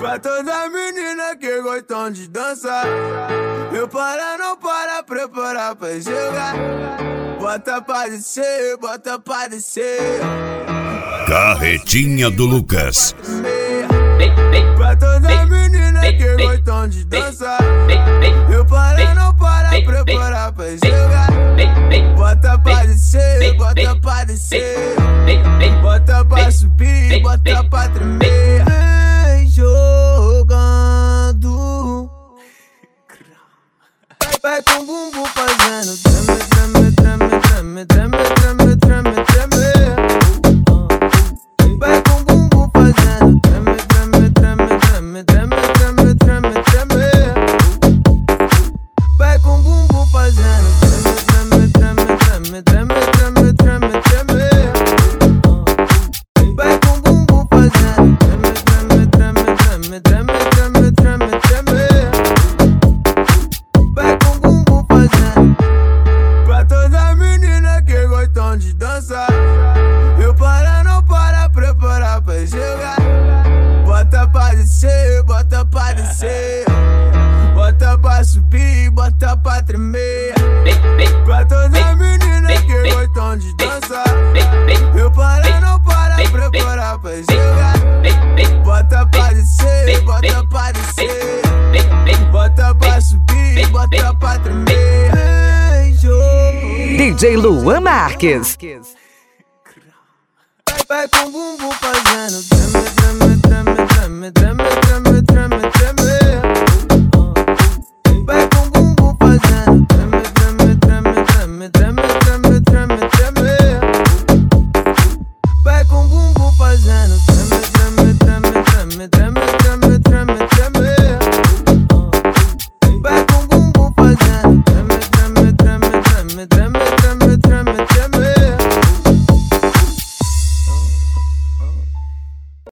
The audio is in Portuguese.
Pra toda menina que gostam de dançar, eu para, não para, preparar pra jogar. Bota pra descer, bota pra descer. Carretinha do Lucas. Pra toda menina que gostam de dançar, eu para, não para, preparar pra jogar. Bota pra descer, bota pra descer. Bota pra subir, bota pra tremer. Vem jogando. Vai com o bumbum fazendo treme, treme, treme, treme, treme, treme, treme, treme. Vai com o bumbum fazendo treme, treme, treme, treme, treme, treme, treme, treme. Vai com o bumbum fazendo treme, treme, treme, treme, treme, treme, treme. Vai com o bumbum fazendo treme, treme, treme, treme, treme, treme, treme. Vai com o bumbum fazendo. Pra toda menina que gostam de dançar, eu para, não para, preparar pra jogar. Bota pra descer, bota pra descer. Bota pra subir, bota pra tremer. Pra toda menina que gostam de dançar, eu para, não para, preparar pra jogar. Bota pra descer, bota pra descer. Bota pra subir, bota pra tremer. DJ Luan Marques. Vai com o bumbum